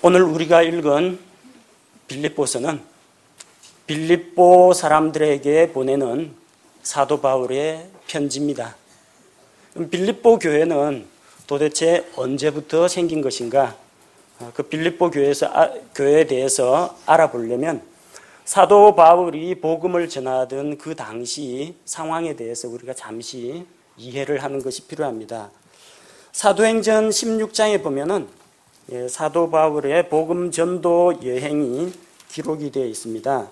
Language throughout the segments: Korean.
오늘 우리가 읽은 빌립보서는 빌립보 사람들에게 보내는 사도 바울의 편지입니다. 빌립보 교회는 도대체 언제부터 생긴 것인가? 그 빌립보 교회에 대해서 알아보려면 사도 바울이 복음을 전하던 그 당시 상황에 대해서 우리가 잠시 이해를 하는 것이 필요합니다. 사도행전 16장에 보면은 사도 바울의 복음 전도 여행이 기록이 되어 있습니다.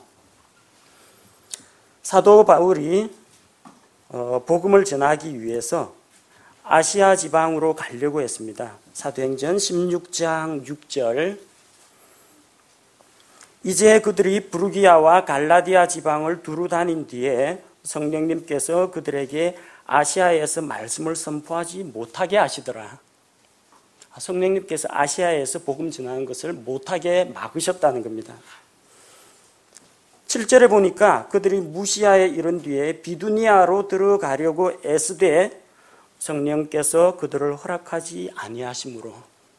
사도 바울이 복음을 전하기 위해서 아시아 지방으로 가려고 했습니다. 사도행전 16장 6절. 이제 그들이 부르기아와 갈라디아 지방을 두루 다닌 뒤에 성령님께서 그들에게 아시아에서 말씀을 선포하지 못하게 하시더라. 성령님께서 아시아에서 복음 전하는 것을 못하게 막으셨다는 겁니다. 7절에 보니까 그들이 무시아에 이른 뒤에 비두니아로 들어가려고 애쓰되 성령께서 그들을 허락하지 아니하심으로,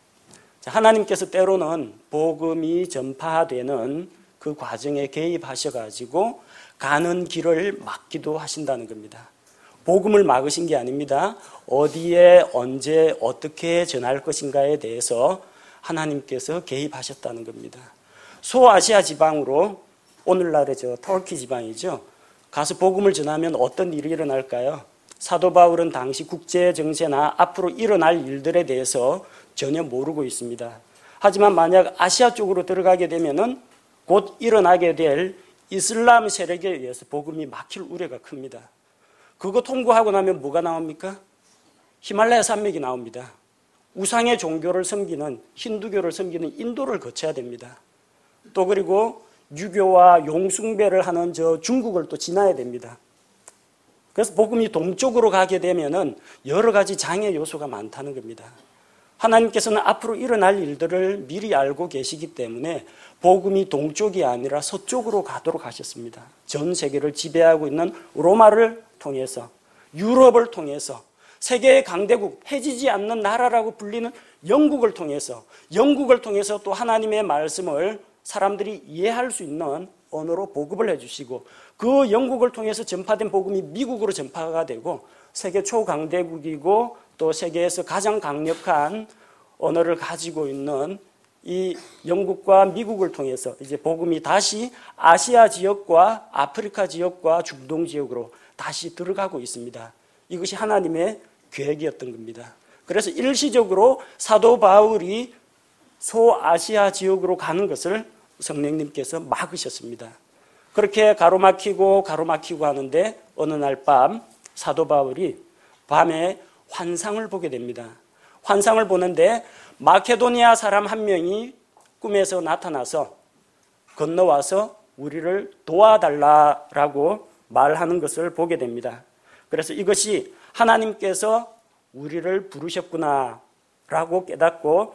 하나님께서 때로는 복음이 전파되는 그 과정에 개입하셔가지고 가는 길을 막기도 하신다는 겁니다. 복음을 막으신 게 아닙니다. 어디에 언제 어떻게 전할 것인가에 대해서 하나님께서 개입하셨다는 겁니다. 소아시아 지방으로, 오늘날의 터키 지방이죠, 가서 복음을 전하면 어떤 일이 일어날까요? 사도 바울은 당시 국제 정세나 앞으로 일어날 일들에 대해서 전혀 모르고 있습니다. 하지만 만약 아시아 쪽으로 들어가게 되면은 곧 일어나게 될 이슬람 세력에 의해서 복음이 막힐 우려가 큽니다. 그거 통과하고 나면 뭐가 나옵니까? 히말라야 산맥이 나옵니다. 우상의 종교를 섬기는, 힌두교를 섬기는 인도를 거쳐야 됩니다. 또 그리고 유교와 용숭배를 하는 중국을 또 지나야 됩니다. 그래서 복음이 동쪽으로 가게 되면은 여러 가지 장애 요소가 많다는 겁니다. 하나님께서는 앞으로 일어날 일들을 미리 알고 계시기 때문에 복음이 동쪽이 아니라 서쪽으로 가도록 하셨습니다. 전 세계를 지배하고 있는 로마를 통해서, 유럽을 통해서, 세계의 강대국, 해지지 않는 나라라고 불리는 영국을 통해서 또 하나님의 말씀을 사람들이 이해할 수 있는 언어로 보급을 해주시고, 그 영국을 통해서 전파된 복음이 미국으로 전파가 되고, 세계 초강대국이고 또 세계에서 가장 강력한 언어를 가지고 있는 이 영국과 미국을 통해서 이제 복음이 다시 아시아 지역과 아프리카 지역과 중동 지역으로 다시 들어가고 있습니다. 이것이 하나님의 계획이었던 겁니다. 그래서 일시적으로 사도 바울이 소아시아 지역으로 가는 것을 성령님께서 막으셨습니다. 그렇게 가로막히고 하는데 어느 날 밤 사도 바울이 밤에 환상을 보게 됩니다. 환상을 보는데 마케도니아 사람 한 명이 꿈에서 나타나서 건너와서 우리를 도와달라라고 말하는 것을 보게 됩니다. 그래서 이것이 하나님께서 우리를 부르셨구나라고 깨닫고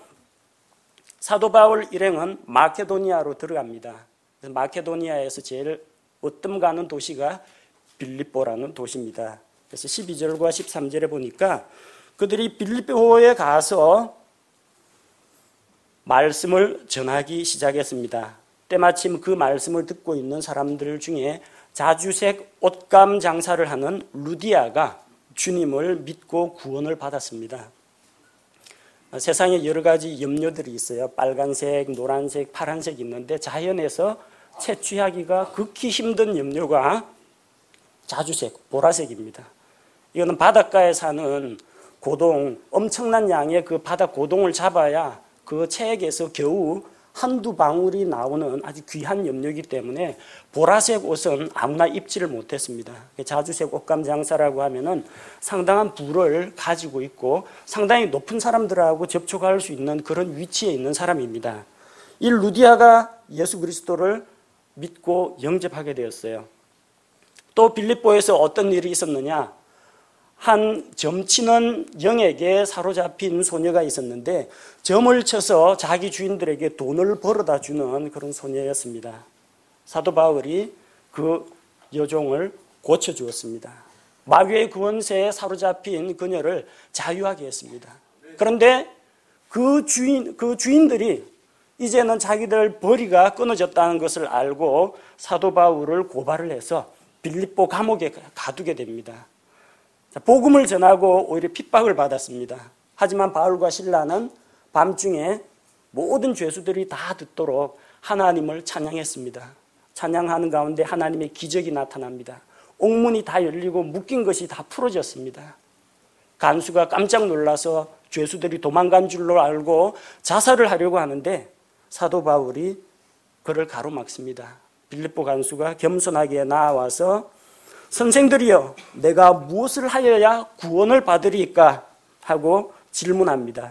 사도 바울 일행은 마케도니아로 들어갑니다. 그래서 마케도니아에서 제일 어뜸 가는 도시가 빌립보라는 도시입니다. 그래서 12절과 13절에 보니까 그들이 빌립보에 가서 말씀을 전하기 시작했습니다. 때마침 그 말씀을 듣고 있는 사람들 중에 자주색 옷감 장사를 하는 루디아가 주님을 믿고 구원을 받았습니다. 세상에 여러 가지 염료들이 있어요. 빨간색, 노란색, 파란색이 있는데 자연에서 채취하기가 극히 힘든 염료가 자주색, 보라색입니다. 이거는 바닷가에 사는 고동, 엄청난 양의 그 바다 고동을 잡아야 그 체액에서 겨우 한두 방울이 나오는 아주 귀한 염료이기 때문에 보라색 옷은 아무나 입지를 못했습니다. 자주색 옷감 장사라고 하면은 상당한 부를 가지고 있고 상당히 높은 사람들하고 접촉할 수 있는 그런 위치에 있는 사람입니다. 이 루디아가 예수 그리스도를 믿고 영접하게 되었어요. 또 빌립보에서 어떤 일이 있었느냐? 한 점치는 영에게 사로잡힌 소녀가 있었는데 점을 쳐서 자기 주인들에게 돈을 벌어다 주는 그런 소녀였습니다. 사도 바울이 그 여종을 고쳐주었습니다. 마귀의 권세에 사로잡힌 그녀를 자유하게 했습니다. 그런데 그 주인들이 이제는 자기들 벌이가 끊어졌다는 것을 알고 사도 바울을 고발을 해서 빌립보 감옥에 가두게 됩니다. 복음을 전하고 오히려 핍박을 받았습니다. 하지만 바울과 실라는 밤중에 모든 죄수들이 다 듣도록 하나님을 찬양했습니다. 찬양하는 가운데 하나님의 기적이 나타납니다. 옥문이 다 열리고 묶인 것이 다 풀어졌습니다. 간수가 깜짝 놀라서 죄수들이 도망간 줄로 알고 자살을 하려고 하는데 사도 바울이 그를 가로막습니다. 빌립보 간수가 겸손하게 나와서 선생들이여, 내가 무엇을 하여야 구원을 받으리까 하고 질문합니다.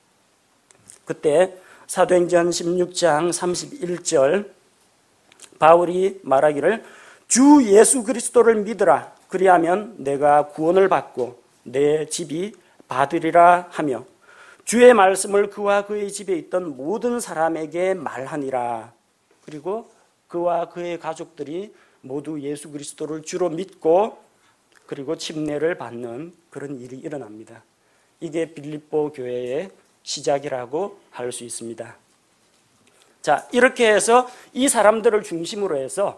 그때 사도행전 16장 31절 바울이 말하기를 주 예수 그리스도를 믿으라. 그리하면 내가 구원을 받고 내 집이 받으리라 하며 주의 말씀을 그와 그의 집에 있던 모든 사람에게 말하니라. 그리고 그와 그의 가족들이 모두 예수 그리스도를 주로 믿고 그리고 침례를 받는 그런 일이 일어납니다. 이게 빌립보 교회의 시작이라고 할 수 있습니다. 자, 이렇게 해서 이 사람들을 중심으로 해서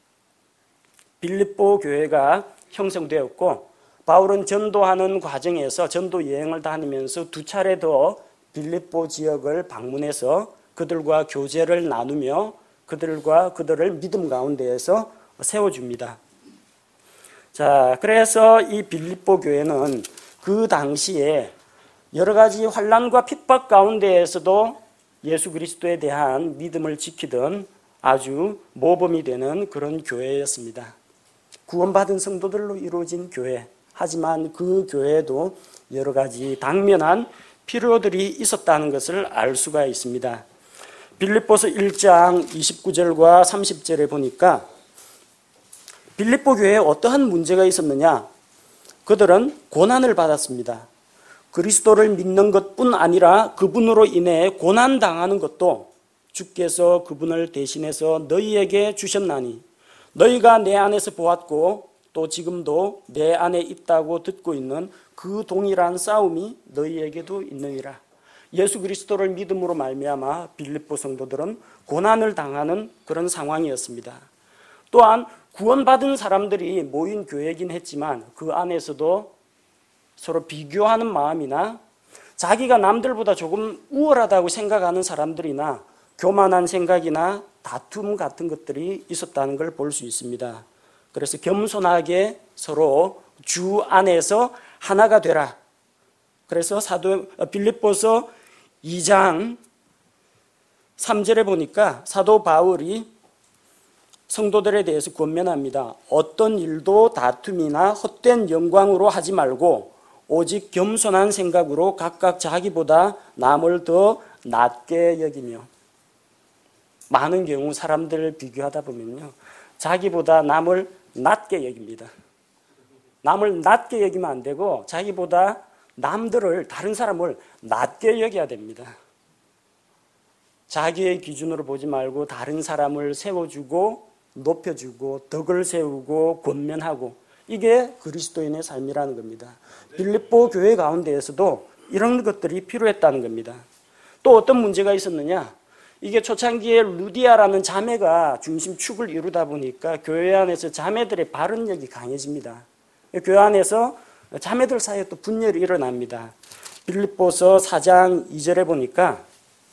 빌립보 교회가 형성되었고 바울은 전도하는 과정에서 전도 여행을 다니면서 2차례 더 빌립보 지역을 방문해서 그들과 교제를 나누며 그들을 믿음 가운데에서 세워줍니다. 자, 그래서 이 빌립보 교회는 그 당시에 여러 가지 환난과 핍박 가운데에서도 예수 그리스도에 대한 믿음을 지키던 아주 모범이 되는 그런 교회였습니다. 구원받은 성도들로 이루어진 교회. 하지만 그 교회에도 여러 가지 당면한 필요들이 있었다는 것을 알 수가 있습니다. 빌립보서 1장 29절과 30절에 보니까 빌립보 교회에 어떠한 문제가 있었느냐? 그들은 고난을 받았습니다. 그리스도를 믿는 것뿐 아니라 그분으로 인해 고난당하는 것도 주께서 그분을 대신해서 너희에게 주셨나니 너희가 내 안에서 보았고 또 지금도 내 안에 있다고 듣고 있는 그 동일한 싸움이 너희에게도 있느니라. 예수 그리스도를 믿음으로 말미암아 빌립보 성도들은 고난을 당하는 그런 상황이었습니다. 또한 구원받은 사람들이 모인 교회이긴 했지만 그 안에서도 서로 비교하는 마음이나 자기가 남들보다 조금 우월하다고 생각하는 사람들이나 교만한 생각이나 다툼 같은 것들이 있었다는 걸 볼 수 있습니다. 그래서 겸손하게 서로 주 안에서 하나가 되라. 그래서 빌립보서 2장 3절에 보니까 사도 바울이 성도들에 대해서 권면합니다. 어떤 일도 다툼이나 헛된 영광으로 하지 말고 오직 겸손한 생각으로 각각 자기보다 남을 더 낮게 여기며, 많은 경우 사람들을 비교하다 보면요, 자기보다 남을 낮게 여깁니다. 남을 낮게 여기면 안 되고 자기보다 남들을, 다른 사람을 낮게 여겨야 됩니다. 자기의 기준으로 보지 말고 다른 사람을 세워주고 높여주고 덕을 세우고 권면하고, 이게 그리스도인의 삶이라는 겁니다. 빌립보 교회 가운데에서도 이런 것들이 필요했다는 겁니다. 또 어떤 문제가 있었느냐? 이게 초창기에 루디아라는 자매가 중심축을 이루다 보니까 교회 안에서 자매들의 발언력이 강해집니다. 교회 안에서 자매들 사이에 또 분열이 일어납니다. 빌립보서 4장 2절에 보니까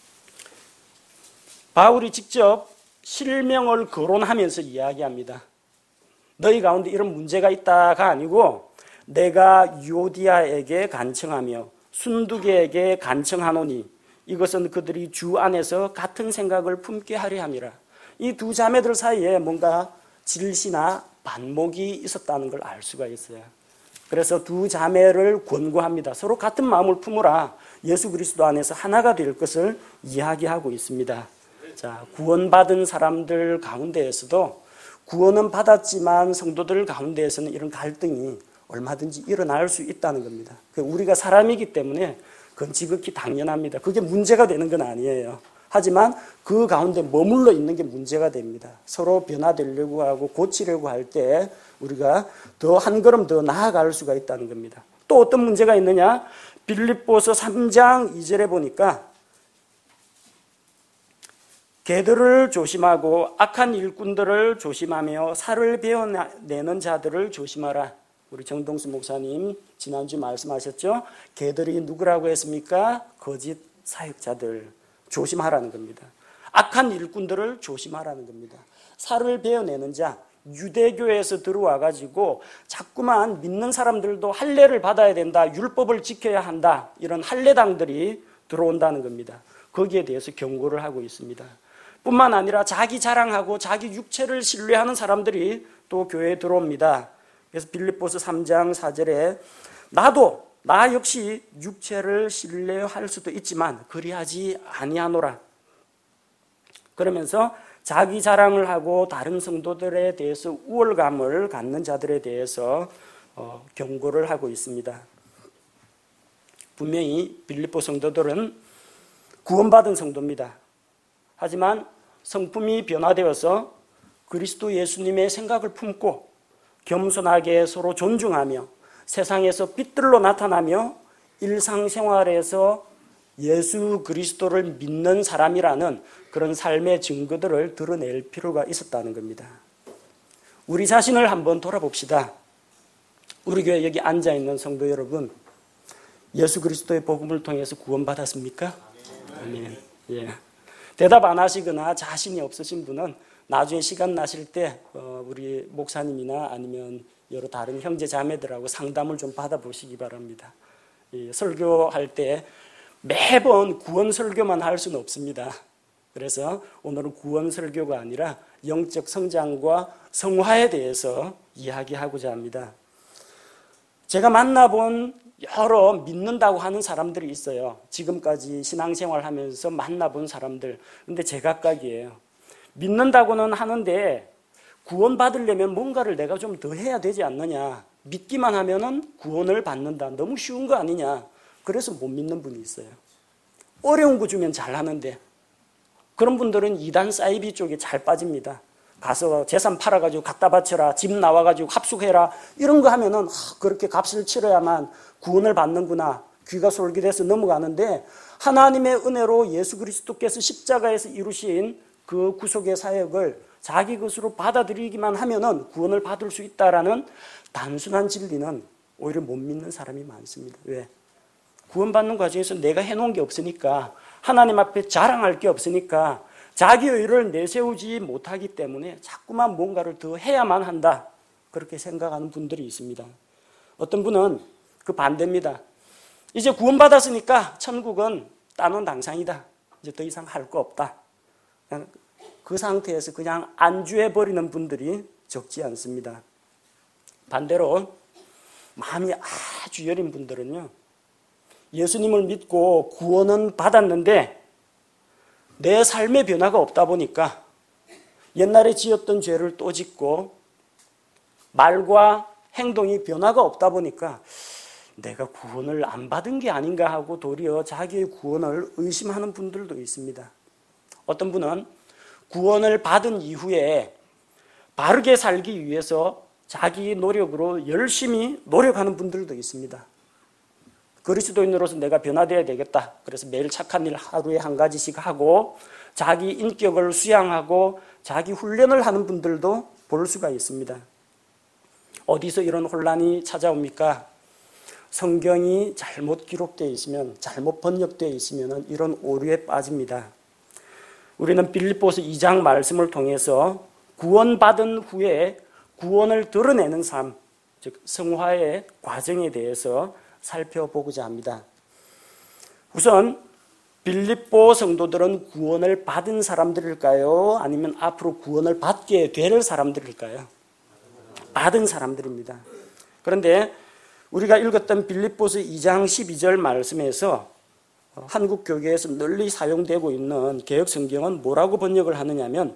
바울이 직접 실명을 거론하면서 이야기합니다. 너희 가운데 이런 문제가 있다가 아니고 내가 유오디아에게 간청하며 순두계에게 간청하노니 이것은 그들이 주 안에서 같은 생각을 품게 하려 함이라. 이 두 자매들 사이에 뭔가 질시나 반목이 있었다는 걸 알 수가 있어요. 그래서 두 자매를 권고합니다. 서로 같은 마음을 품으라. 예수 그리스도 안에서 하나가 될 것을 이야기하고 있습니다. 자, 구원받은 사람들 가운데에서도 구원은 받았지만 성도들 가운데에서는 이런 갈등이 얼마든지 일어날 수 있다는 겁니다. 우리가 사람이기 때문에 그건 지극히 당연합니다. 그게 문제가 되는 건 아니에요. 하지만 그 가운데 머물러 있는 게 문제가 됩니다. 서로 변화되려고 하고 고치려고 할 때 우리가 더 한 걸음 더 나아갈 수가 있다는 겁니다. 또 어떤 문제가 있느냐? 빌립보서 3장 2절에 보니까 개들을 조심하고 악한 일꾼들을 조심하며 살을 베어내는 자들을 조심하라. 우리 정동수 목사님 지난주 말씀하셨죠? 개들이 누구라고 했습니까? 거짓 사역자들 조심하라는 겁니다. 악한 일꾼들을 조심하라는 겁니다. 살을 베어내는 자, 유대교에서 들어와 가지고 자꾸만 믿는 사람들도 할례를 받아야 된다, 율법을 지켜야 한다, 이런 할례당들이 들어온다는 겁니다. 거기에 대해서 경고를 하고 있습니다. 뿐만 아니라 자기 자랑하고 자기 육체를 신뢰하는 사람들이 또 교회에 들어옵니다. 그래서 빌립보서 3장 4절에 나 역시 육체를 신뢰할 수도 있지만 그리하지 아니하노라. 그러면서 자기 자랑을 하고 다른 성도들에 대해서 우월감을 갖는 자들에 대해서 경고를 하고 있습니다. 분명히 빌립보 성도들은 구원받은 성도입니다. 하지만 성품이 변화되어서 그리스도 예수님의 생각을 품고 겸손하게 서로 존중하며 세상에서 빛들로 나타나며 일상생활에서 예수 그리스도를 믿는 사람이라는 그런 삶의 증거들을 드러낼 필요가 있었다는 겁니다. 우리 자신을 한번 돌아봅시다. 우리 교회 여기 앉아있는 성도 여러분, 예수 그리스도의 복음을 통해서 구원받았습니까? 아멘. 예. 대답 안 하시거나 자신이 없으신 분은 나중에 시간 나실 때 우리 목사님이나 아니면 여러 다른 형제 자매들하고 상담을 좀 받아보시기 바랍니다. 설교할 때 매번 구원 설교만 할 수는 없습니다. 그래서 오늘은 구원 설교가 아니라 영적 성장과 성화에 대해서 이야기하고자 합니다. 제가 만나본 여러 믿는다고 하는 사람들이 있어요. 지금까지 신앙생활 하면서 만나본 사람들. 근데 제각각이에요. 믿는다고는 하는데 구원받으려면 뭔가를 내가 좀 더 해야 되지 않느냐. 믿기만 하면은 구원을 받는다. 너무 쉬운 거 아니냐. 그래서 못 믿는 분이 있어요. 어려운 거 주면 잘하는데 그런 분들은 이단 사이비 쪽에 잘 빠집니다. 가서 재산 팔아가지고 갖다 바쳐라, 집 나와가지고 합숙해라, 이런 거 하면은 그렇게 값을 치러야만 구원을 받는구나, 귀가 솔깃해서 넘어가는데, 하나님의 은혜로 예수 그리스도께서 십자가에서 이루신 그 구속의 사역을 자기 것으로 받아들이기만 하면은 구원을 받을 수 있다라는 단순한 진리는 오히려 못 믿는 사람이 많습니다. 왜? 구원받는 과정에서 내가 해놓은 게 없으니까, 하나님 앞에 자랑할 게 없으니까 자기 의를 내세우지 못하기 때문에 자꾸만 뭔가를 더 해야만 한다, 그렇게 생각하는 분들이 있습니다. 어떤 분은 그 반대입니다. 이제 구원받았으니까 천국은 따놓은 당상이다, 이제 더 이상 할 거 없다. 그 상태에서 그냥 안주해버리는 분들이 적지 않습니다. 반대로 마음이 아주 여린 분들은요, 예수님을 믿고 구원은 받았는데 내 삶의 변화가 없다 보니까 옛날에 지었던 죄를 또 짓고 말과 행동이 변화가 없다 보니까 내가 구원을 안 받은 게 아닌가 하고 도리어 자기의 구원을 의심하는 분들도 있습니다. 어떤 분은 구원을 받은 이후에 바르게 살기 위해서 자기 노력으로 열심히 노력하는 분들도 있습니다. 그리스도인으로서 내가 변화되어야 되겠다. 그래서 매일 착한 일 하루에 한 가지씩 하고 자기 인격을 수양하고 자기 훈련을 하는 분들도 볼 수가 있습니다. 어디서 이런 혼란이 찾아옵니까? 성경이 잘못 기록되어 있으면, 잘못 번역되어 있으면 이런 오류에 빠집니다. 우리는 빌립보서 2장 말씀을 통해서 구원받은 후에 구원을 드러내는 삶, 즉 성화의 과정에 대해서 살펴보고자 합니다. 우선 빌립보 성도들은 구원을 받은 사람들일까요? 아니면 앞으로 구원을 받게 될 사람들일까요? 받은 사람들입니다. 그런데 우리가 읽었던 빌립보서 2장 12절 말씀에서 한국 교계에서 널리 사용되고 있는 개역 성경은 뭐라고 번역을 하느냐면,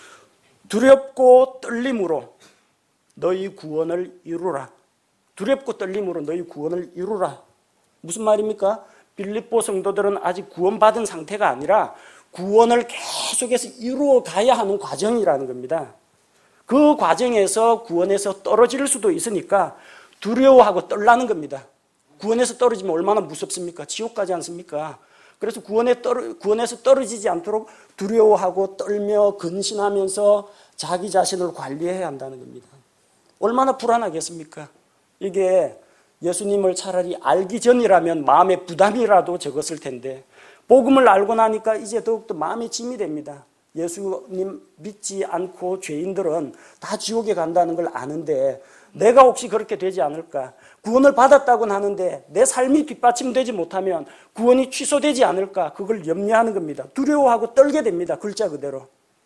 두렵고 떨림으로 너희 구원을 이루라. 두렵고 떨림으로 너희 구원을 이루라. 무슨 말입니까? 빌립보 성도들은 아직 구원받은 상태가 아니라 구원을 계속해서 이루어 가야 하는 과정이라는 겁니다. 그 과정에서 구원에서 떨어질 수도 있으니까 두려워하고 떨라는 겁니다. 구원에서 떨어지면 얼마나 무섭습니까? 지옥 가지 않습니까? 그래서 구원에서 떨어지지 않도록 두려워하고 떨며 근신하면서 자기 자신을 관리해야 한다는 겁니다. 얼마나 불안하겠습니까? 이게 예수님을 차라리 알기 전이라면 마음의 부담이라도 적었을 텐데 복음을 알고 나니까 이제 더욱더 마음의 짐이 됩니다. 예수님 믿지 않고 죄인들은 다 지옥에 간다는 걸 아는데 내가 혹시 그렇게 되지 않을까? 구원을 받았다고는 하는데 내 삶이 뒷받침되지 못하면 구원이 취소되지 않을까? 그걸 염려하는 겁니다. 두려워하고 떨게 됩니다. 글자 그대로.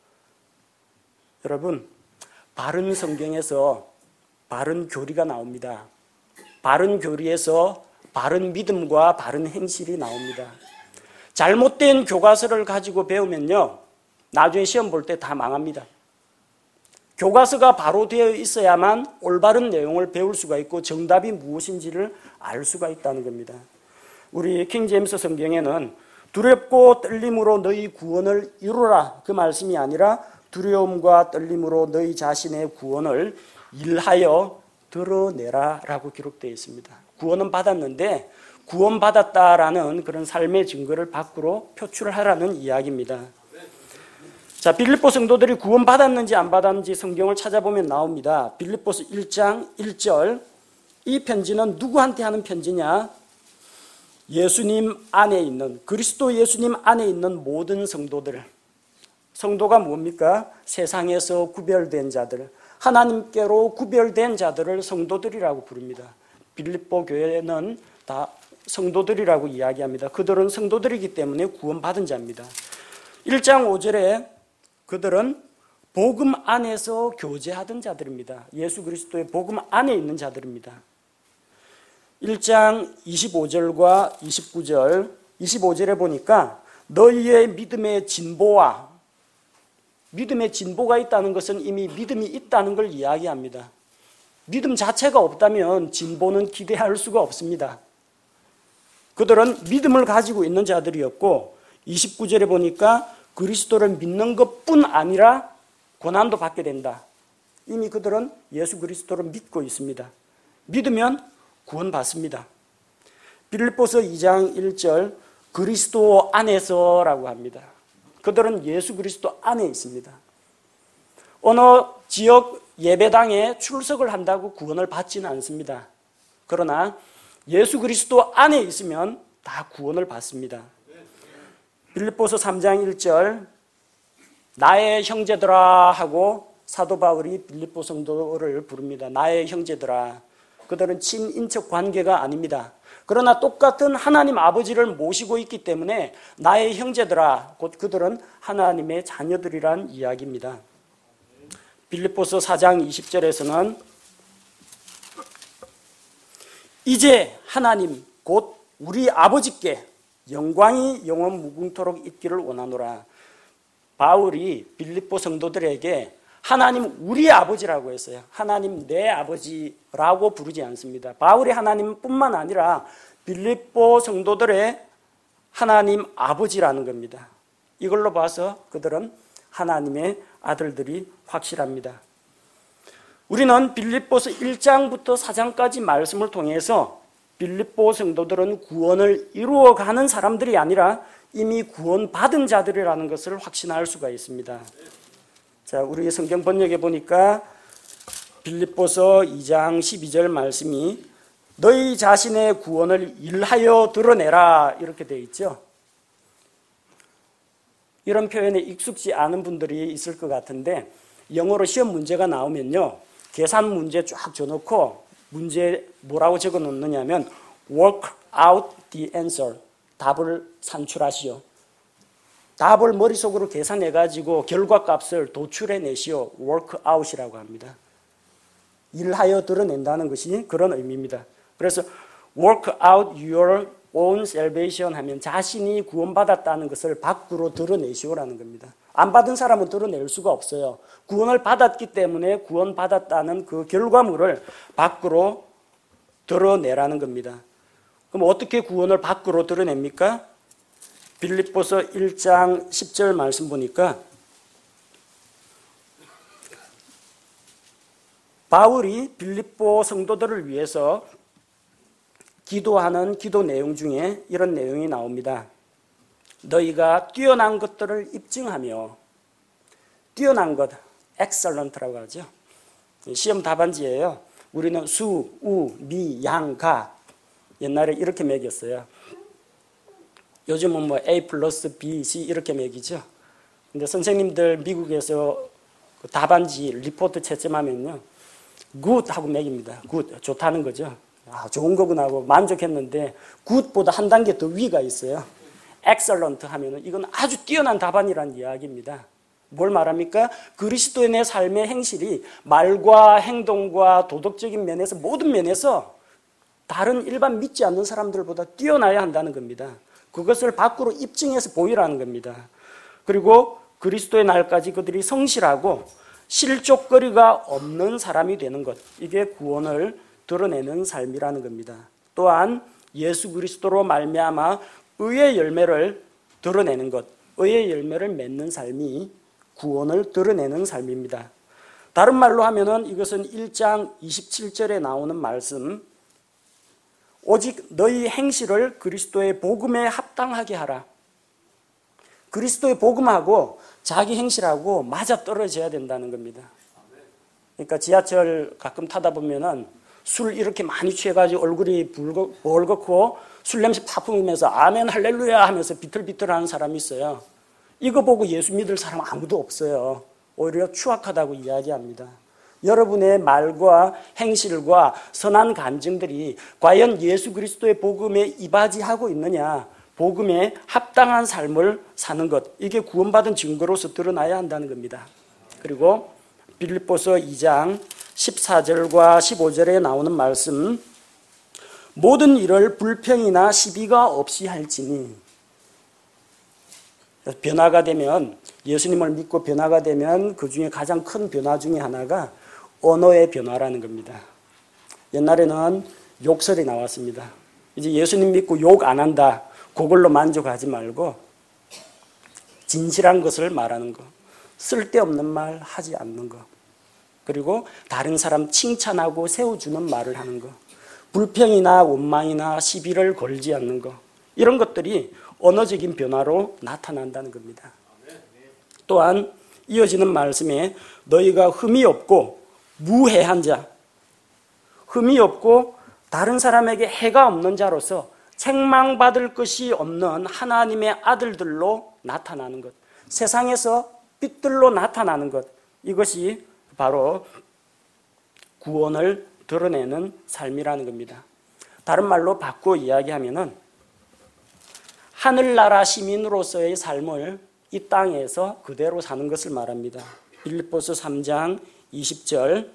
여러분, 바른 성경에서 바른 교리가 나옵니다. 바른 교리에서 바른 믿음과 바른 행실이 나옵니다. 잘못된 교과서를 가지고 배우면요, 나중에 시험 볼 때 다 망합니다. 교과서가 바로 되어 있어야만 올바른 내용을 배울 수가 있고 정답이 무엇인지를 알 수가 있다는 겁니다. 우리 킹제임스 성경에는 두렵고 떨림으로 너희 구원을 이루라, 그 말씀이 아니라 두려움과 떨림으로 너희 자신의 구원을 일하여 드러내라 라고 기록되어 있습니다. 구원은 받았는데 구원받았다라는 그런 삶의 증거를 밖으로 표출하라는 이야기입니다. 자, 빌립보 성도들이 구원받았는지 안 받았는지 성경을 찾아보면 나옵니다. 빌립보서 1장 1절, 이 편지는 누구한테 하는 편지냐? 예수님 안에 있는, 그리스도 예수님 안에 있는 모든 성도들. 성도가 뭡니까? 세상에서 구별된 자들, 하나님께로 구별된 자들을 성도들이라고 부릅니다. 빌립보 교회는 다 성도들이라고 이야기합니다. 그들은 성도들이기 때문에 구원받은 자입니다. 1장 5절에 그들은 복음 안에서 교제하던 자들입니다. 예수 그리스도의 복음 안에 있는 자들입니다. 1장 25절과 29절, 25절에 보니까 너희의 믿음의 진보와, 믿음의 진보가 있다는 것은 이미 믿음이 있다는 걸 이야기합니다. 믿음 자체가 없다면 진보는 기대할 수가 없습니다. 그들은 믿음을 가지고 있는 자들이었고 29절에 보니까 그리스도를 믿는 것뿐 아니라 고난도 받게 된다. 이미 그들은 예수 그리스도를 믿고 있습니다. 믿으면 구원받습니다. 빌립보서 2장 1절 그리스도 안에서라고 합니다. 그들은 예수 그리스도 안에 있습니다. 어느 지역 예배당에 출석을 한다고 구원을 받지는 않습니다. 그러나 예수 그리스도 안에 있으면 다 구원을 받습니다. 빌립보서 3장 1절 나의 형제들아 하고 사도 바울이 빌립보 성도를 부릅니다. 나의 형제들아. 그들은 친인척 관계가 아닙니다. 그러나 똑같은 하나님 아버지를 모시고 있기 때문에 나의 형제들아, 곧 그들은 하나님의 자녀들이란 이야기입니다. 빌립보서 4장 20절에서는 이제 하나님 곧 우리 아버지께 영광이 영원 무궁토록 있기를 원하노라. 바울이 빌립보 성도들에게 하나님 우리 아버지라고 했어요. 하나님 내 아버지라고 부르지 않습니다. 바울이 하나님뿐만 아니라 빌립보 성도들의 하나님 아버지라는 겁니다. 이걸로 봐서 그들은 하나님의 아들들이 확실합니다. 우리는 빌립보서 1장부터 4장까지 말씀을 통해서 빌립보 성도들은 구원을 이루어가는 사람들이 아니라 이미 구원받은 자들이라는 것을 확신할 수가 있습니다. 자, 우리 성경 번역에 보니까 빌립보서 2장 12절 말씀이 너희 자신의 구원을 일하여 드러내라 이렇게 되어 있죠. 이런 표현에 익숙지 않은 분들이 있을 것 같은데 영어로 시험 문제가 나오면요. 계산 문제 쫙 줘놓고 문제 뭐라고 적어 놓느냐면 work out the answer. 답을 산출하시오. 답을 머릿속으로 계산해가지고 결과값을 도출해내시오. work out이라고 합니다. 일하여 드러낸다는 것이 그런 의미입니다. 그래서 work out your own salvation 하면 자신이 구원받았다는 것을 밖으로 드러내시오라는 겁니다. 안 받은 사람은 드러낼 수가 없어요. 구원을 받았기 때문에 구원받았다는 그 결과물을 밖으로 드러내라는 겁니다. 그럼 어떻게 구원을 밖으로 드러냅니까? 빌립보서 1장 10절 말씀 보니까 바울이 빌립보 성도들을 위해서 기도하는 기도 내용 중에 이런 내용이 나옵니다. 너희가 뛰어난 것들을 입증하며, 뛰어난 것, excellent라고 하죠. 시험 답안지예요. 우리는 수, 우, 미, 양, 가 옛날에 이렇게 매겼어요. 요즘은 뭐 A 플러스 B, C 이렇게 매기죠. 근데 선생님들 미국에서 그 답안지 리포트 채점하면요, good 하고 매깁니다. good, 좋다는 거죠. 아, 좋은 거구나 하고 만족했는데 good보다 한 단계 더 위가 있어요. excellent 하면은 이건 아주 뛰어난 답안이라는 이야기입니다. 뭘 말합니까? 그리스도인의 삶의 행실이 말과 행동과 도덕적인 면에서, 모든 면에서 다른 일반 믿지 않는 사람들보다 뛰어나야 한다는 겁니다. 그것을 밖으로 입증해서 보이라는 겁니다. 그리고 그리스도의 날까지 그들이 성실하고 실족거리가 없는 사람이 되는 것, 이게 구원을 드러내는 삶이라는 겁니다. 또한 예수 그리스도로 말미암아 의의 열매를 드러내는 것, 의의 열매를 맺는 삶이 구원을 드러내는 삶입니다. 다른 말로 하면은 이것은 1장 27절에 나오는 말씀, 오직 너희 행실을 그리스도의 복음에 합당하게 하라. 그리스도의 복음하고 자기 행실하고 맞아떨어져야 된다는 겁니다. 그러니까 지하철 가끔 타다 보면은 술 이렇게 많이 취해가지고 얼굴이 벌겋고 술 냄새 팍 풍기면서 아멘 할렐루야 하면서 비틀비틀하는 사람이 있어요. 이거 보고 예수 믿을 사람 아무도 없어요. 오히려 추악하다고 이야기합니다. 여러분의 말과 행실과 선한 감정들이 과연 예수 그리스도의 복음에 이바지하고 있느냐, 복음에 합당한 삶을 사는 것, 이게 구원받은 증거로서 드러나야 한다는 겁니다. 그리고 빌립보서 2장 14절과 15절에 나오는 말씀, 모든 일을 불평이나 시비가 없이 할지니, 변화가 되면, 예수님을 믿고 변화가 되면 그 중에 가장 큰 변화 중에 하나가 언어의 변화라는 겁니다. 옛날에는 욕설이 나왔습니다. 이제 예수님 믿고 욕 안 한다, 그걸로 만족하지 말고 진실한 것을 말하는 것, 쓸데없는 말 하지 않는 것, 그리고 다른 사람 칭찬하고 세워주는 말을 하는 것, 불평이나 원망이나 시비를 걸지 않는 것, 이런 것들이 언어적인 변화로 나타난다는 겁니다. 또한 이어지는 말씀에 너희가 흠이 없고 무해한 자, 흠이 없고 다른 사람에게 해가 없는 자로서 책망받을 것이 없는 하나님의 아들들로 나타나는 것, 세상에서 빛들로 나타나는 것, 이것이 바로 구원을 드러내는 삶이라는 겁니다. 다른 말로 바꾸어 이야기하면은 하늘나라 시민으로서의 삶을 이 땅에서 그대로 사는 것을 말합니다. 빌립보서 3장 20절,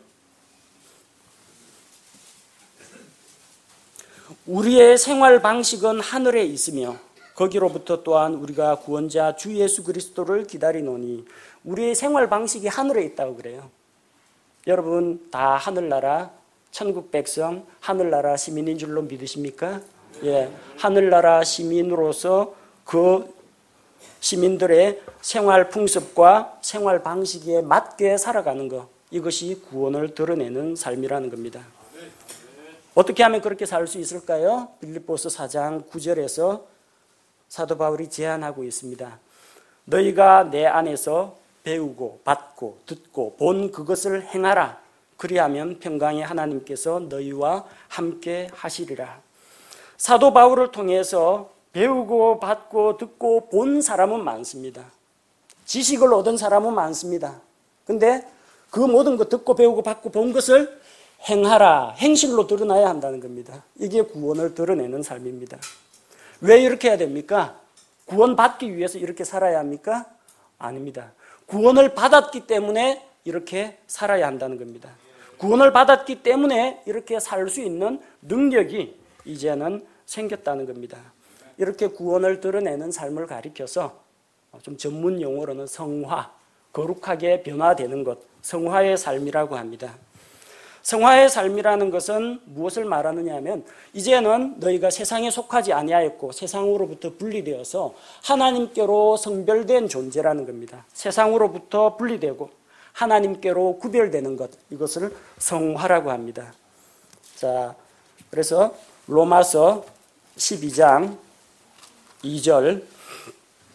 우리의 생활 방식은 하늘에 있으며 거기로부터 또한 우리가 구원자 주 예수 그리스도를 기다리노니, 우리의 생활 방식이 하늘에 있다고 그래요. 여러분 다 하늘나라 천국 백성, 하늘나라 시민인 줄로 믿으십니까? 예, 하늘나라 시민으로서 그 시민들의 생활 풍습과 생활 방식에 맞게 살아가는 것, 이것이 구원을 드러내는 삶이라는 겁니다. 어떻게 하면 그렇게 살 수 있을까요? 빌립보서 4장 9절에서 사도 바울이 제안하고 있습니다. 너희가 내 안에서 배우고 받고 듣고 본 그것을 행하라. 그리하면 평강의 하나님께서 너희와 함께 하시리라. 사도 바울을 통해서 배우고 받고 듣고 본 사람은 많습니다. 지식을 얻은 사람은 많습니다. 근데 그 모든 것 듣고 배우고 받고 본 것을 행하라, 행실로 드러나야 한다는 겁니다. 이게 구원을 드러내는 삶입니다. 왜 이렇게 해야 됩니까? 구원받기 위해서 이렇게 살아야 합니까? 아닙니다. 구원을 받았기 때문에 이렇게 살아야 한다는 겁니다. 구원을 받았기 때문에 이렇게 살 수 있는 능력이 이제는 생겼다는 겁니다. 이렇게 구원을 드러내는 삶을 가리켜서 좀 전문 용어로는 성화, 거룩하게 변화되는 것, 성화의 삶이라고 합니다. 성화의 삶이라는 것은 무엇을 말하느냐 하면, 이제는 너희가 세상에 속하지 아니하였고 세상으로부터 분리되어서 하나님께로 성별된 존재라는 겁니다. 세상으로부터 분리되고 하나님께로 구별되는 것, 이것을 성화라고 합니다. 자, 그래서 로마서 12장 2절,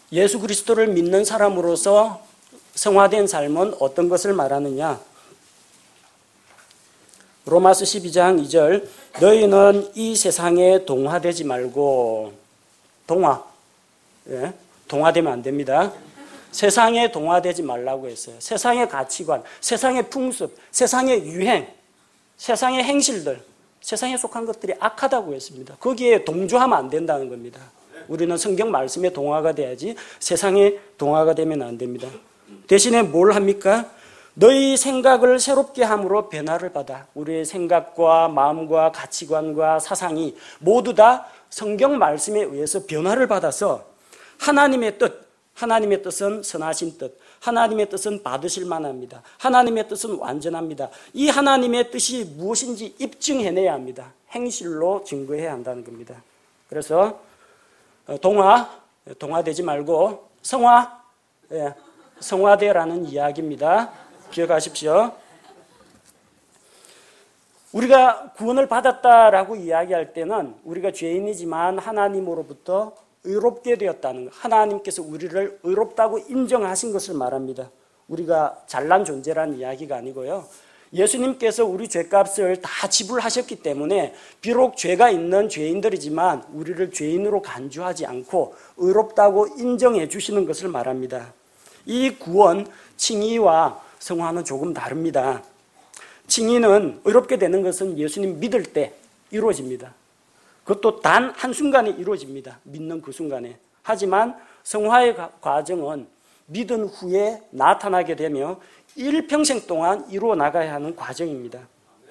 예수 그리스도를 믿는 사람으로서 성화된 삶은 어떤 것을 말하느냐? 로마서 12장 2절 너희는 이 세상에 동화되지 말고 동화되면 안 됩니다. 세상에 동화되지 말라고 했어요. 세상의 가치관, 세상의 풍습, 세상의 유행, 세상의 행실들, 세상에 속한 것들이 악하다고 했습니다. 거기에 동조하면 안 된다는 겁니다. 우리는 성경 말씀에 동화가 돼야지 세상에 동화가 되면 안 됩니다. 대신에 뭘 합니까? 너희 생각을 새롭게 함으로 변화를 받아. 우리의 생각과 마음과 가치관과 사상이 모두 다 성경 말씀에 의해서 변화를 받아서 하나님의 뜻은 선하신 뜻, 하나님의 뜻은 받으실 만합니다. 하나님의 뜻은 완전합니다. 이 하나님의 뜻이 무엇인지 입증해내야 합니다. 행실로 증거해야 한다는 겁니다. 그래서 동화되지 말고 성화되라는 이야기입니다. 기억하십시오. 우리가 구원을 받았다라고 이야기할 때는 우리가 죄인이지만 하나님으로부터 의롭게 되었다는 것, 하나님께서 우리를 의롭다고 인정하신 것을 말합니다. 우리가 잘난 존재라는 이야기가 아니고요. 예수님께서 우리 죄값을 다 지불하셨기 때문에 비록 죄가 있는 죄인들이지만 우리를 죄인으로 간주하지 않고 의롭다고 인정해 주시는 것을 말합니다. 이 구원, 칭의와 성화는 조금 다릅니다. 칭의는 의롭게 되는 것은 예수님 믿을 때 이루어집니다. 그것도 단 한순간에 이루어집니다. 믿는 그 순간에. 하지만 성화의 과정은 믿은 후에 나타나게 되며 일평생 동안 이루어 나가야 하는 과정입니다.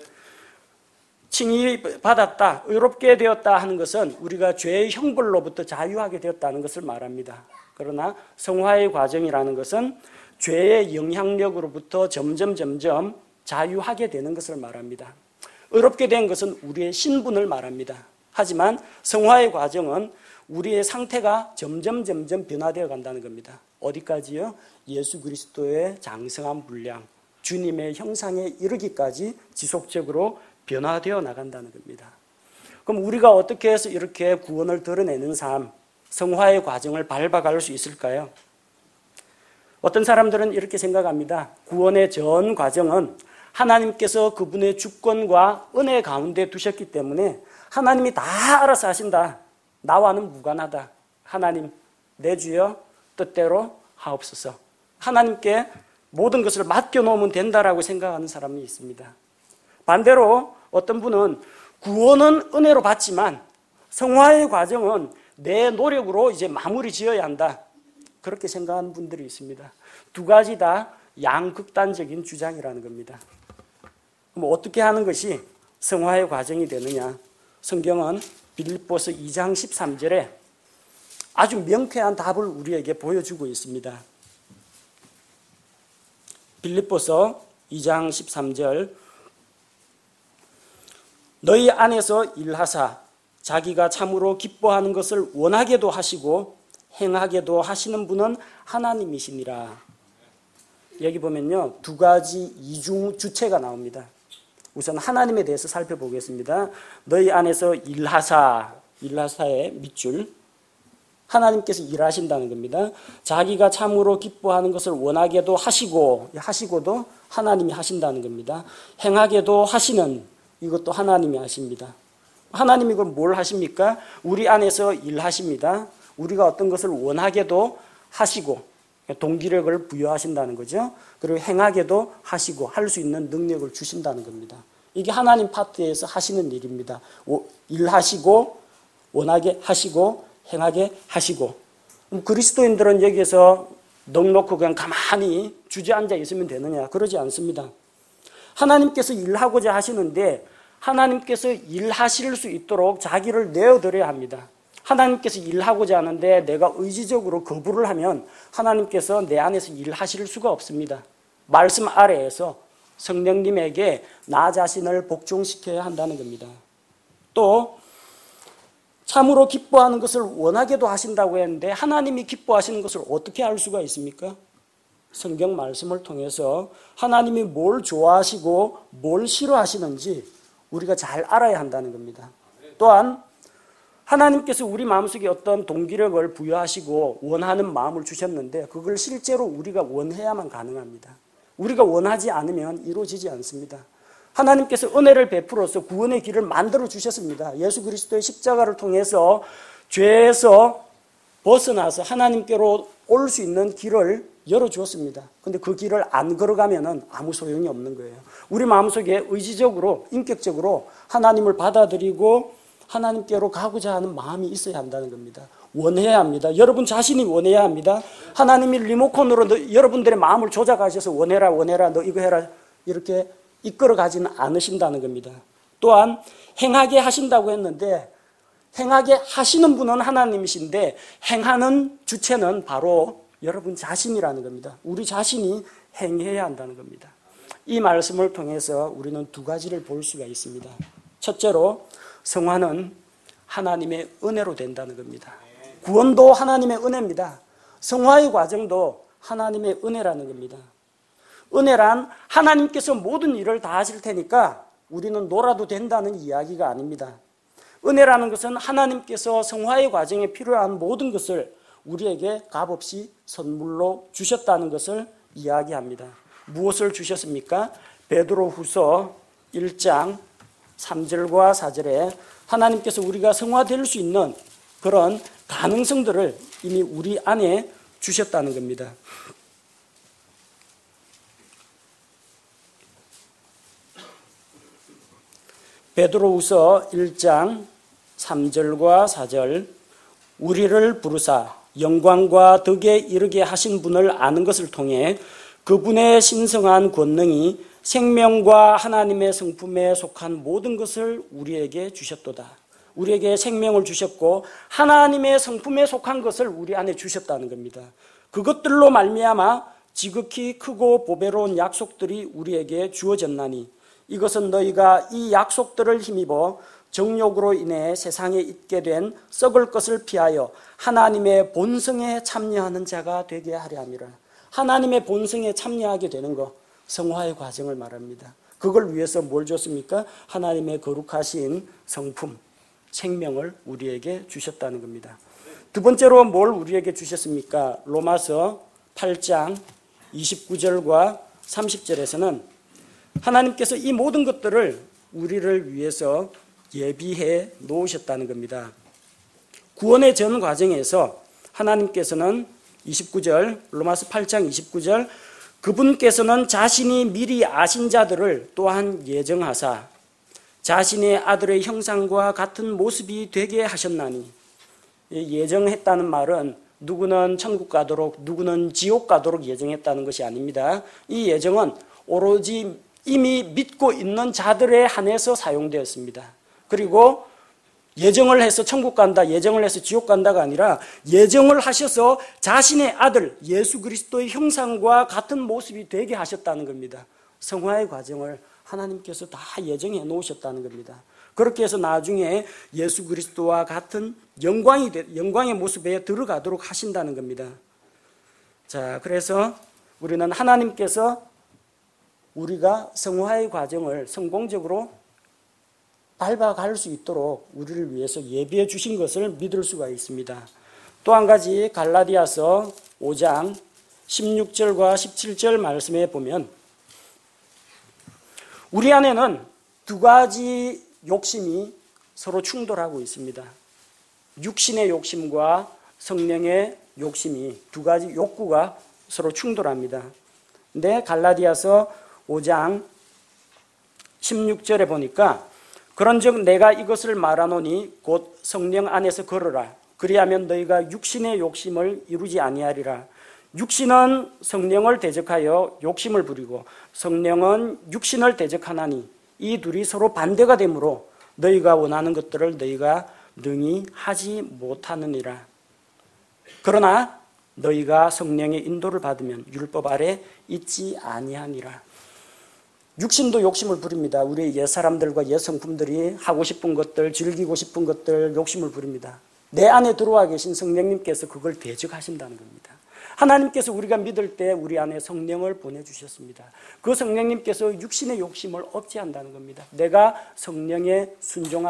칭의 받았다, 의롭게 되었다 하는 것은 우리가 죄의 형벌로부터 자유하게 되었다는 것을 말합니다. 그러나 성화의 과정이라는 것은 죄의 영향력으로부터 점점 자유하게 되는 것을 말합니다. 의롭게 된 것은 우리의 신분을 말합니다. 하지만 성화의 과정은 우리의 상태가 점점 변화되어 간다는 겁니다. 어디까지요? 예수 그리스도의 장성한 분량, 주님의 형상에 이르기까지 지속적으로 변화되어 나간다는 겁니다. 그럼 우리가 어떻게 해서 이렇게 구원을 드러내는 삶, 성화의 과정을 밟아갈 수 있을까요? 어떤 사람들은 이렇게 생각합니다. 구원의 전 과정은 하나님께서 그분의 주권과 은혜 가운데 두셨기 때문에 하나님이 다 알아서 하신다. 나와는 무관하다. 하나님, 내 주여 뜻대로 하옵소서. 하나님께 모든 것을 맡겨놓으면 된다라고 생각하는 사람이 있습니다. 반대로 어떤 분은 구원은 은혜로 받지만 성화의 과정은 내 노력으로 이제 마무리 지어야 한다. 그렇게 생각하는 분들이 있습니다. 두 가지 다 양극단적인 주장이라는 겁니다. 그럼 어떻게 하는 것이 성화의 과정이 되느냐? 성경은 빌립보서 2장 13절에 아주 명쾌한 답을 우리에게 보여주고 있습니다. 빌립보서 2장 13절 너희 안에서 일하사 자기가 참으로 기뻐하는 것을 원하게도 하시고 행하게도 하시는 분은 하나님이시니라. 여기 보면요, 두 가지 이중 주체가 나옵니다. 우선 하나님에 대해서 살펴보겠습니다. 너희 안에서 일하사의 밑줄, 하나님께서 일하신다는 겁니다. 자기가 참으로 기뻐하는 것을 원하게도 하시고도 하나님이 하신다는 겁니다. 행하게도 하시는, 이것도 하나님이 하십니다. 하나님이 그럼 뭘 하십니까? 우리 안에서 일하십니다. 우리가 어떤 것을 원하게도 하시고 동기력을 부여하신다는 거죠. 그리고 행하게도 하시고 할 수 있는 능력을 주신다는 겁니다. 이게 하나님 파트에서 하시는 일입니다. 일하시고 원하게 하시고 행하게 하시고. 그리스도인들은 여기에서 넉넉히 그냥 가만히 주저앉아 있으면 되느냐? 그러지 않습니다. 하나님께서 일하고자 하시는데 하나님께서 일하실 수 있도록 자기를 내어드려야 합니다. 하나님께서 일하고자 하는데 내가 의지적으로 거부를 하면 하나님께서 내 안에서 일하실 수가 없습니다. 말씀 아래에서 성령님에게 나 자신을 복종시켜야 한다는 겁니다. 또 참으로 기뻐하는 것을 원하게도 하신다고 했는데 하나님이 기뻐하시는 것을 어떻게 알 수가 있습니까? 성경 말씀을 통해서 하나님이 뭘 좋아하시고 뭘 싫어하시는지 우리가 잘 알아야 한다는 겁니다. 또한 하나님께서 우리 마음속에 어떤 동기력을 부여하시고 원하는 마음을 주셨는데 그걸 실제로 우리가 원해야만 가능합니다. 우리가 원하지 않으면 이루어지지 않습니다. 하나님께서 은혜를 베풀어서 구원의 길을 만들어 주셨습니다. 예수 그리스도의 십자가를 통해서 죄에서 벗어나서 하나님께로 올 수 있는 길을 열어주었습니다. 근데 그 길을 안 걸어가면 아무 소용이 없는 거예요. 우리 마음속에 의지적으로, 인격적으로 하나님을 받아들이고 하나님께로 가고자 하는 마음이 있어야 한다는 겁니다. 원해야 합니다. 여러분 자신이 원해야 합니다. 하나님이 리모컨으로 여러분들의 마음을 조작하셔서 원해라, 너 이거 해라 이렇게 이끌어 가지는 않으신다는 겁니다. 또한 행하게 하신다고 했는데 행하게 하시는 분은 하나님이신데 행하는 주체는 바로 여러분 자신이라는 겁니다. 우리 자신이 행해야 한다는 겁니다. 이 말씀을 통해서 우리는 두 가지를 볼 수가 있습니다. 첫째로 성화는 하나님의 은혜로 된다는 겁니다. 구원도 하나님의 은혜입니다. 성화의 과정도 하나님의 은혜라는 겁니다. 은혜란 하나님께서 모든 일을 다 하실 테니까 우리는 놀아도 된다는 이야기가 아닙니다. 은혜라는 것은 하나님께서 성화의 과정에 필요한 모든 것을 우리에게 값없이 선물로 주셨다는 것을 이야기합니다. 무엇을 주셨습니까? 베드로후서 1장 3절과 4절에 하나님께서 우리가 성화될 수 있는 그런 가능성들을 이미 우리 안에 주셨다는 겁니다. 베드로후서 1장 3절과 4절 우리를 부르사 영광과 덕에 이르게 하신 분을 아는 것을 통해 그분의 신성한 권능이 생명과 하나님의 성품에 속한 모든 것을 우리에게 주셨도다. 우리에게 생명을 주셨고 하나님의 성품에 속한 것을 우리 안에 주셨다는 겁니다. 그것들로 말미암아 지극히 크고 보배로운 약속들이 우리에게 주어졌나니 이것은 너희가 이 약속들을 힘입어 정욕으로 인해 세상에 있게 된 썩을 것을 피하여 하나님의 본성에 참여하는 자가 되게 하려 함이라. 하나님의 본성에 참여하게 되는 것, 성화의 과정을 말합니다. 그걸 위해서 뭘 줬습니까? 하나님의 거룩하신 성품, 생명을 우리에게 주셨다는 겁니다. 두 번째로 뭘 우리에게 주셨습니까? 로마서 8장 29절과 30절에서는 하나님께서 이 모든 것들을 우리를 위해서 예비해 놓으셨다는 겁니다. 구원의 전 과정에서 하나님께서는 29절, 로마서 8장 29절 그분께서는 자신이 미리 아신 자들을 또한 예정하사 자신의 아들의 형상과 같은 모습이 되게 하셨나니 예정했다는 말은 누구는 천국 가도록 누구는 지옥 가도록 예정했다는 것이 아닙니다. 이 예정은 오로지 이미 믿고 있는 자들에 한해서 사용되었습니다. 그리고 예정을 해서 천국 간다, 예정을 해서 지옥 간다가 아니라 예정을 하셔서 자신의 아들 예수 그리스도의 형상과 같은 모습이 되게 하셨다는 겁니다. 성화의 과정을 하나님께서 다 예정해 놓으셨다는 겁니다. 그렇게 해서 나중에 예수 그리스도와 같은 영광의 모습에 들어가도록 하신다는 겁니다. 자, 그래서 우리는 하나님께서 우리가 성화의 과정을 성공적으로 밟아갈 수 있도록 우리를 위해서 예비해 주신 것을 믿을 수가 있습니다. 또 한 가지 갈라디아서 5장 16절과 17절 말씀에 보면 우리 안에는 두 가지 욕심이 서로 충돌하고 있습니다. 육신의 욕심과 성령의 욕심이 두 가지 욕구가 서로 충돌합니다. 근데 갈라디아서 5장 16절에 보니까 그런즉 내가 이것을 말하노니 곧 성령 안에서 걸으라. 그리하면 너희가 육신의 욕심을 이루지 아니하리라. 육신은 성령을 대적하여 욕심을 부리고 성령은 육신을 대적하나니 이 둘이 서로 반대가 되므로 너희가 원하는 것들을 너희가 능히 하지 못하느니라. 그러나 너희가 성령의 인도를 받으면 율법 아래 있지 아니하니라. 육신도 욕심을 부립니다. 우리 옛사람들과 옛성품들이 하고 싶은 것들, 즐기고 싶은 것들, 욕심을 부립니다. 내 안에 들어와 계신 성령님께서 그걸 대적하신다는 겁니다. 하나님께서 우리가 믿을 때 우리 안에 성령을 보내주셨습니다. 그 성령님께서 육신의 욕심을 억제한다는 겁니다. 내가 성령에 순종하고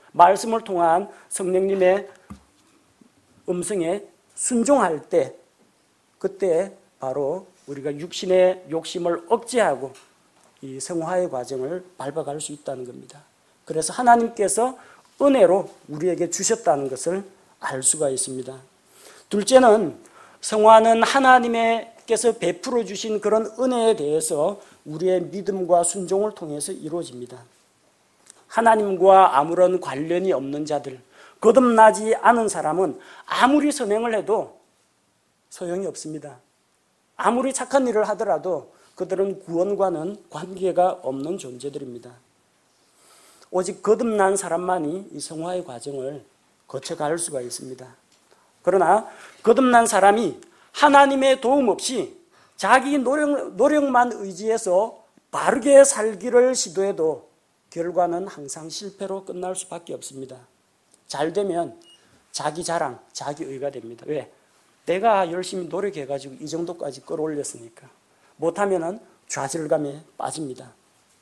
말씀을 통한 성령님의 음성에 순종할 때, 그때 바로 우리가 육신의 욕심을 억제하고 이 성화의 과정을 밟아갈 수 있다는 겁니다. 그래서 하나님께서 은혜로 우리에게 주셨다는 것을 알 수가 있습니다. 둘째는 성화는 하나님께서 베풀어 주신 그런 은혜에 대해서 우리의 믿음과 순종을 통해서 이루어집니다. 하나님과 아무런 관련이 없는 자들, 거듭나지 않은 사람은 아무리 선행을 해도 소용이 없습니다. 아무리 착한 일을 하더라도 그들은 구원과는 관계가 없는 존재들입니다. 오직 거듭난 사람만이 이 성화의 과정을 거쳐갈 수가 있습니다. 그러나 거듭난 사람이 하나님의 도움 없이 자기 노력만 의지해서 바르게 살기를 시도해도 결과는 항상 실패로 끝날 수밖에 없습니다. 잘 되면 자기 자랑, 자기 의가 됩니다. 왜? 내가 열심히 노력해가지고 이 정도까지 끌어올렸으니까. 못하면 좌절감에 빠집니다.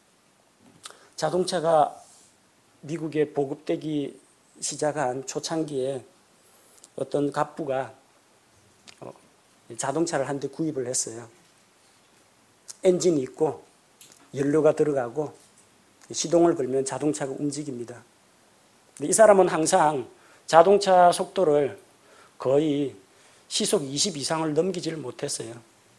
자동차가 미국에 보급되기 시작한 초창기에 어떤 갑부가 자동차를 한 대 구입을 했어요. 엔진이 있고 연료가 들어가고 시동을 걸면 자동차가 움직입니다. 근데 이 사람은 항상 자동차 속도를 거의 시속 20 이상을 넘기지를 못했어요.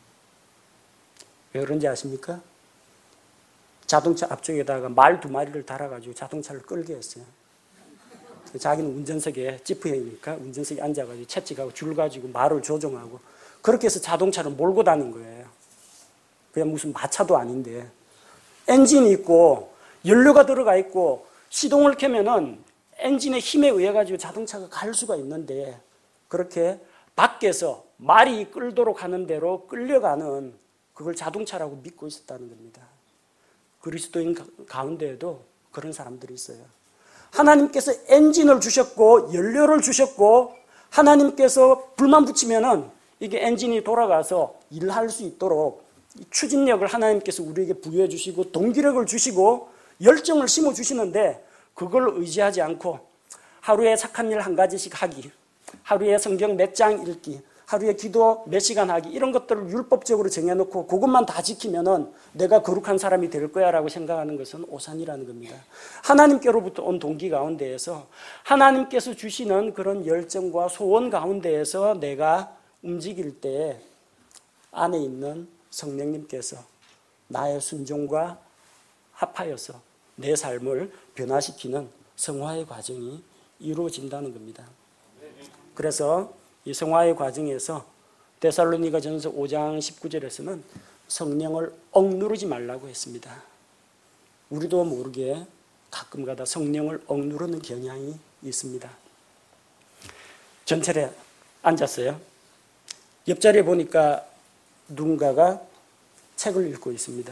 왜 그런지 아십니까? 자동차 앞쪽에다가 말 2마리를 달아가지고 자동차를 끌게 했어요. 자기는 운전석에 지프형이니까 운전석에 앉아가지고 채찍하고 줄 가지고 말을 조종하고 그렇게 해서 자동차를 몰고 다닌 거예요. 그냥 무슨 마차도 아닌데 엔진이 있고 연료가 들어가 있고 시동을 켜면은 엔진의 힘에 의해 가지고 자동차가 갈 수가 있는데 그렇게 밖에서 말이 끌도록 하는 대로 끌려가는 그걸 자동차라고 믿고 있었다는 겁니다. 그리스도인 가운데에도 그런 사람들이 있어요. 하나님께서 엔진을 주셨고 연료를 주셨고 하나님께서 불만 붙이면은 이게 엔진이 돌아가서 일할 수 있도록 추진력을 하나님께서 우리에게 부여해 주시고 동기력을 주시고 열정을 심어 주시는데 그걸 의지하지 않고 하루에 착한 일 한 가지씩 하기, 하루에 성경 몇 장 읽기, 하루에 기도 몇 시간 하기 이런 것들을 율법적으로 정해놓고 그것만 다 지키면은 내가 거룩한 사람이 될 거야 라고 생각하는 것은 오산이라는 겁니다. 하나님께로부터 온 동기 가운데에서 하나님께서 주시는 그런 열정과 소원 가운데에서 내가 움직일 때 안에 있는 성령님께서 나의 순종과 합하여서 내 삶을 변화시키는 성화의 과정이 이루어진다는 겁니다. 그래서 이 성화의 과정에서 데살로니가전서 5장 19절에서는 성령을 억누르지 말라고 했습니다. 우리도 모르게 가끔가다 성령을 억누르는 경향이 있습니다. 전철에 앉았어요. 옆자리에 보니까 누군가가 책을 읽고 있습니다.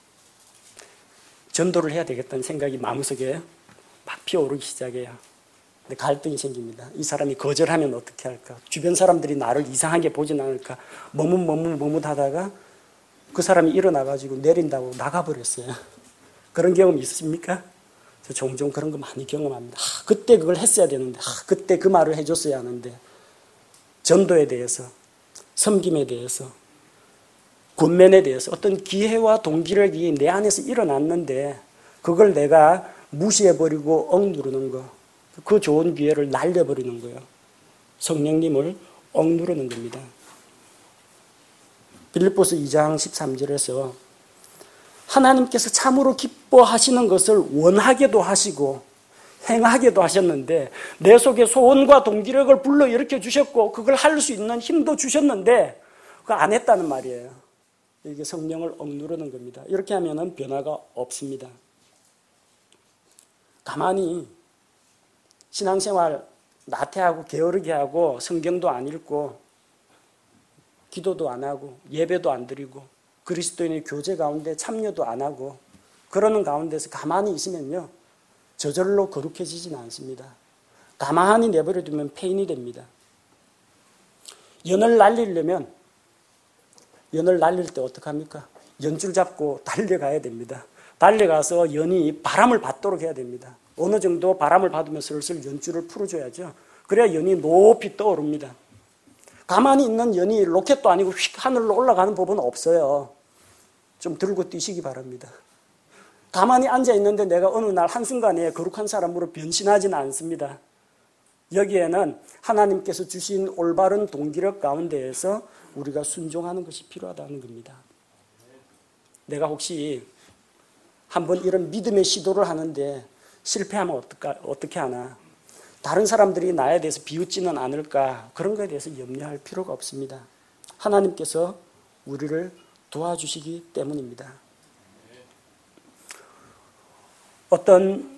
전도를 해야 되겠다는 생각이 마음속에 막 피어오르기 시작해요. 근데 갈등이 생깁니다. 이 사람이 거절하면 어떻게 할까? 주변 사람들이 나를 이상하게 보진 않을까? 머뭇하다가 그 사람이 일어나가지고 내린다고 나가버렸어요. 그런 경험 있으십니까? 저 종종 그런 거 많이 경험합니다. 그때 그걸 했어야 되는데, 그때 그 말을 해줬어야 하는데, 전도에 대해서, 섬김에 대해서, 권면에 대해서 어떤 기회와 동기력이 내 안에서 일어났는데 그걸 내가 무시해버리고 억누르는 거, 그 좋은 기회를 날려버리는 거예요. 성령님을 억누르는 겁니다. 빌립보서 2장 13절에서 하나님께서 참으로 기뻐하시는 것을 원하게도 하시고 행하게도 하셨는데 내 속에 소원과 동기력을 불러일으켜 주셨고 그걸 할 수 있는 힘도 주셨는데 그거 안 했다는 말이에요. 이게 성령을 억누르는 겁니다. 이렇게 하면은 변화가 없습니다. 가만히 신앙생활 나태하고 게으르게 하고 성경도 안 읽고 기도도 안 하고 예배도 안 드리고 그리스도인의 교제 가운데 참여도 안 하고 그러는 가운데서 가만히 있으면요. 저절로 거룩해지지는 않습니다. 가만히 내버려두면 폐인이 됩니다. 연을 날리려면 연을 날릴 때 어떡합니까? 연줄 잡고 달려가야 됩니다. 달려가서 연이 바람을 받도록 해야 됩니다. 어느 정도 바람을 받으면 슬슬 연줄을 풀어줘야죠. 그래야 연이 높이 떠오릅니다. 가만히 있는 연이 로켓도 아니고 휙 하늘로 올라가는 법은 없어요. 좀 들고 뛰시기 바랍니다. 가만히 앉아있는데 내가 어느 날 한순간에 거룩한 사람으로 변신하지는 않습니다. 여기에는 하나님께서 주신 올바른 동기력 가운데에서 우리가 순종하는 것이 필요하다는 겁니다. 내가 혹시 한번 이런 믿음의 시도를 하는데 실패하면 어떻게 하나? 다른 사람들이 나에 대해서 비웃지는 않을까? 그런 것에 대해서 염려할 필요가 없습니다. 하나님께서 우리를 도와주시기 때문입니다. 어떤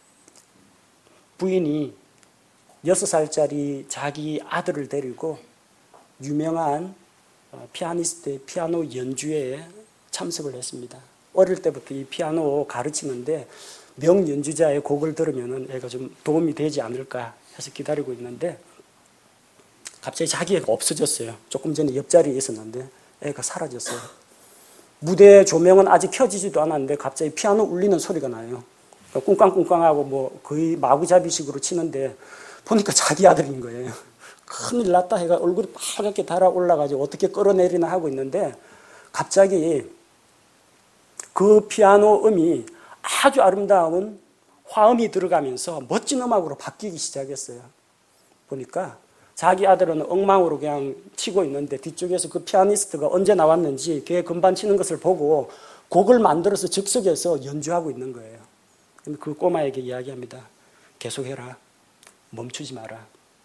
부인이 6살짜리 자기 아들을 데리고 유명한 피아니스트의 피아노 연주회에 참석을 했습니다. 어릴 때부터 이 피아노 가르치는데 명연주자의 곡을 들으면 애가 좀 도움이 되지 않을까 해서 기다리고 있는데 갑자기 자기 애가 없어졌어요. 조금 전에 옆자리에 있었는데 애가 사라졌어요. 무대 조명은 아직 켜지지도 않았는데 갑자기 피아노 울리는 소리가 나요. 꿍깡꿍깡하고 뭐 거의 마구잡이식으로 치는데 보니까 자기 아들인 거예요. 큰일 났다 해가 얼굴이 빨갛게 달아올라가지고 어떻게 끌어내리나 하고 있는데 갑자기 그 피아노 음이 아주 아름다운 화음이 들어가면서 멋진 음악으로 바뀌기 시작했어요. 보니까 자기 아들은 엉망으로 그냥 치고 있는데 뒤쪽에서 그 피아니스트가 언제 나왔는지 걔 건반 치는 것을 보고 곡을 만들어서 즉석에서 연주하고 있는 거예요. 그 꼬마에게 이야기합니다. 계속해라. 멈추지 마라.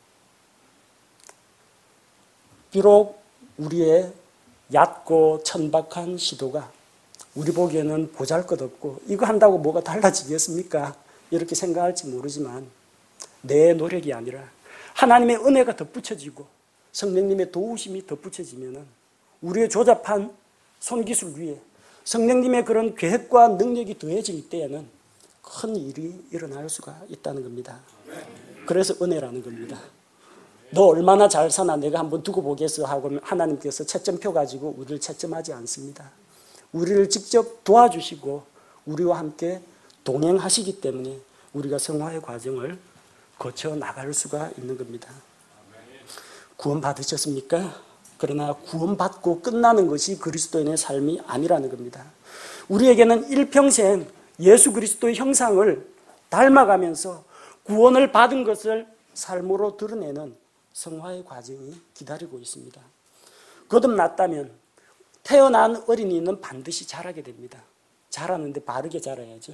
비록 우리의 얕고 천박한 시도가 우리 보기에는 보잘것없고 이거 한다고 뭐가 달라지겠습니까? 이렇게 생각할지 모르지만 내 노력이 아니라 하나님의 은혜가 덧붙여지고 성령님의 도우심이 덧붙여지면 우리의 조잡한 손기술 위에 성령님의 그런 계획과 능력이 더해질 때에는 큰 일이 일어날 수가 있다는 겁니다. 그래서 은혜라는 겁니다. 너 얼마나 잘 사나 내가 한번 두고 보겠어 하고 하나님께서 채점표 가지고 우리를 채점하지 않습니다. 우리를 직접 도와주시고 우리와 함께 동행하시기 때문에 우리가 성화의 과정을 거쳐 나갈 수가 있는 겁니다. 구원 받으셨습니까? 그러나 구원받고 끝나는 것이 그리스도인의 삶이 아니라는 겁니다. 우리에게는 일평생 예수 그리스도의 형상을 닮아가면서 구원을 받은 것을 삶으로 드러내는 성화의 과정이 기다리고 있습니다. 거듭났다면 태어난 어린이는 반드시 자라게 됩니다. 자라는데 바르게 자라야죠.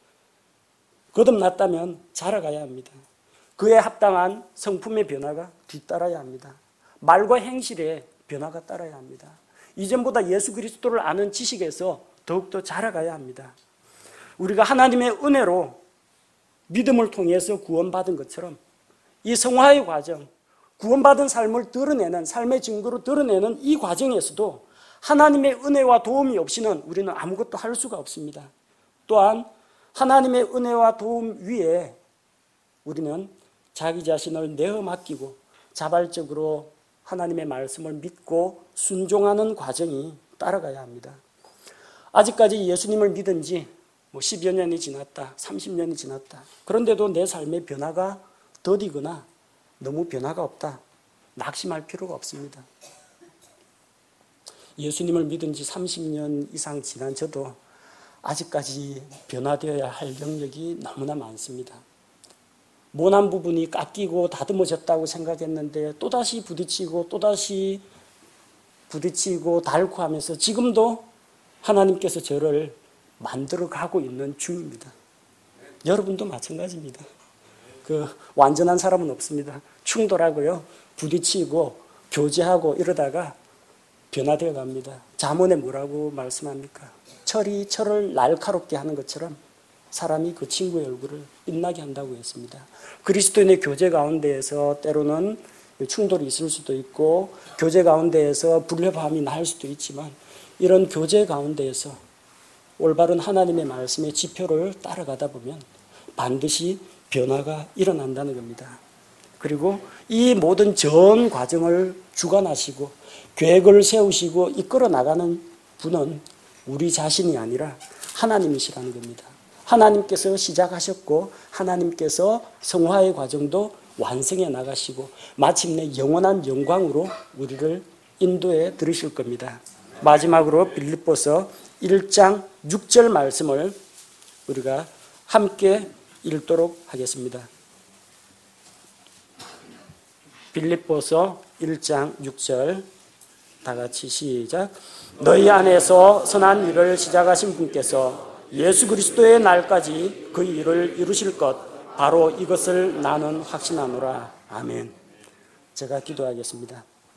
거듭났다면 자라가야 합니다. 그에 합당한 성품의 변화가 뒤따라야 합니다. 말과 행실에 변화가 따라야 합니다. 이전보다 예수 그리스도를 아는 지식에서 더욱더 자라가야 합니다. 우리가 하나님의 은혜로 믿음을 통해서 구원받은 것처럼 이 성화의 과정, 구원받은 삶을 드러내는, 삶의 증거로 드러내는 이 과정에서도 하나님의 은혜와 도움이 없이는 우리는 아무것도 할 수가 없습니다. 또한 하나님의 은혜와 도움 위에 우리는 자기 자신을 내어 맡기고 자발적으로 하나님의 말씀을 믿고 순종하는 과정이 따라가야 합니다. 아직까지 예수님을 믿은 지 10여 년이 지났다, 30년이 지났다. 그런데도 내 삶의 변화가 더디거나 너무 변화가 없다. 낙심할 필요가 없습니다. 예수님을 믿은 지 30년 이상 지난 저도 아직까지 변화되어야 할 영역이 너무나 많습니다. 모난 부분이 깎이고 다듬어졌다고 생각했는데 또다시 부딪히고 또다시 부딪히고 닳고 하면서 지금도 하나님께서 저를 만들어가고 있는 중입니다. 여러분도 마찬가지입니다. 완전한 사람은 없습니다. 충돌하고요, 부딪히고 교제하고 이러다가 변화되어 갑니다. 잠언에 뭐라고 말씀합니까? 철이 철을 날카롭게 하는 것처럼 사람이 그 친구의 얼굴을 빛나게 한다고 했습니다. 그리스도인의 교제 가운데에서 때로는 충돌이 있을 수도 있고 교제 가운데에서 불협화음이 날 수도 있지만 이런 교제 가운데에서 올바른 하나님의 말씀의 지표를 따라가다 보면 반드시 변화가 일어난다는 겁니다. 그리고 이 모든 전 과정을 주관하시고 계획을 세우시고 이끌어 나가는 분은 우리 자신이 아니라 하나님이시라는 겁니다. 하나님께서 시작하셨고 하나님께서 성화의 과정도 완성해 나가시고 마침내 영원한 영광으로 우리를 인도해 들으실 겁니다. 마지막으로 빌립보서 1장 6절 말씀을 우리가 함께 읽도록 하겠습니다. 빌립보서 1장 6절 다 같이 시작. 너희 안에서 선한 일을 시작하신 분께서 예수 그리스도의 날까지 그 일을 이루실 것 바로 이것을 나는 확신하노라. 아멘. 제가 기도하겠습니다.